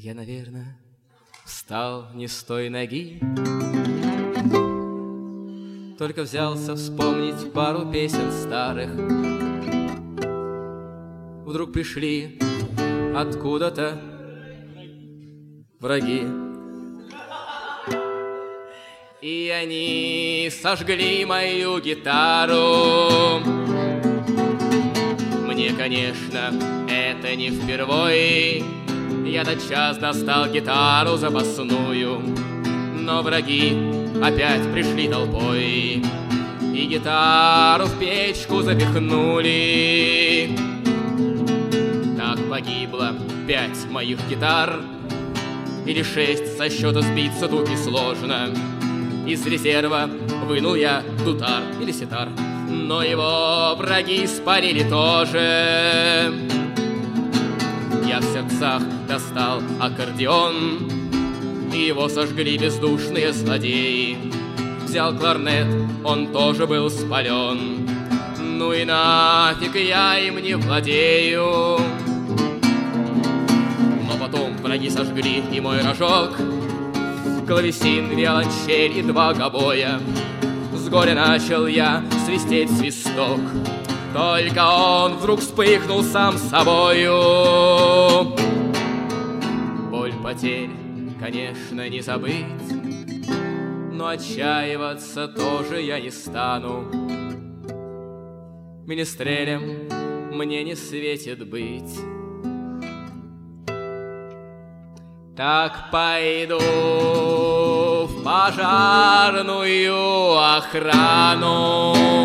Я, наверное, встал не с той ноги, только взялся вспомнить пару песен старых. Вдруг пришли откуда-то враги, и они сожгли мою гитару. Мне, конечно, это не впервой. Я тотчас достал гитару запасную, но враги опять пришли толпой и гитару в печку запихнули. Так погибло 5 моих гитар, или 6 со счета сбиться тут несложно. Из резерва вынул я дутар или ситар, но его враги спалили тоже. Я в сердцах достал аккордеон, и его сожгли бездушные злодеи. Взял кларнет, он тоже был спален. Ну и нафиг, я им не владею. Но потом враги сожгли и мой рожок, клавесин, виолончель и 2 гобоя. С горя начал я свистеть свисток, только он вдруг вспыхнул сам собою. Боль потерь, конечно, не забыть, но отчаиваться тоже я не стану. Менестрелем мне не светит быть. Так пойду в пожарную охрану.